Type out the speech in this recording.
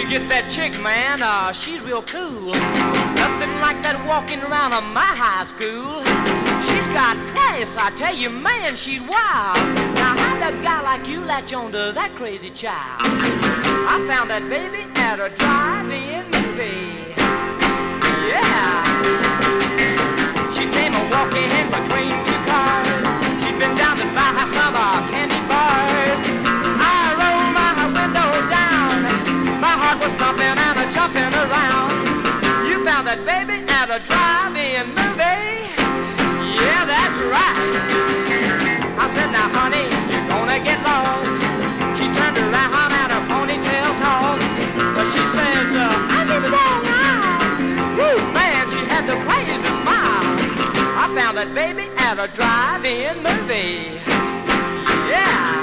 Get that chick, man, she's real cool. Nothing like that walking around on my high school. She's got class, I tell you, man, she's wild. Now how'd a guy like you latch on to that crazy child? I found that baby at a drive-in movie. Yeah. She came a-walking in between two cars. She'd been down to buy some candy bars. I rolled my window down. My heart was pumping and jumping around. You found that baby at a drive-in movie? Yeah, that's right. I said, now, honey, you're gonna get lost. She turned around and her ponytail tossed. But she says, I'm in the wrong aisle. Woo, man, she had the craziest smile. I found that baby at a drive-in movie. Yeah.